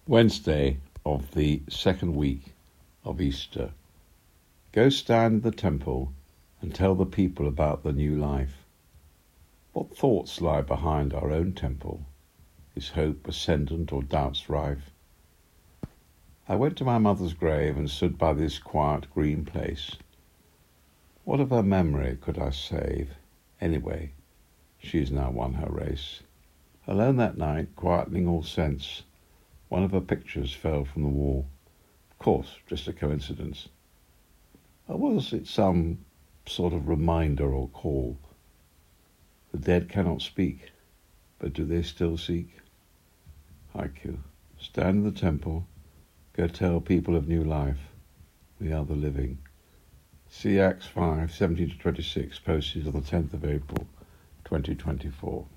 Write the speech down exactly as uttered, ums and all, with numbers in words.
Wednesday of the second week of Easter. Go stand in the temple and tell the people about the new life. What thoughts lie behind our own temple? Is hope ascendant or doubts rife? I went to my mother's grave and stood by this quiet green place. What of her memory could I save? Anyway, she has now won her race. Alone that night, quietening all sense, one of her pictures fell from the wall. Of course, just a coincidence. Or was it some sort of reminder or call? The dead cannot speak, but do they still seek? Haiku. Stand in the temple, go tell people of new life. We are the living. See Acts five, seventeen to twenty-six, posted on the tenth of April, twenty twenty-four.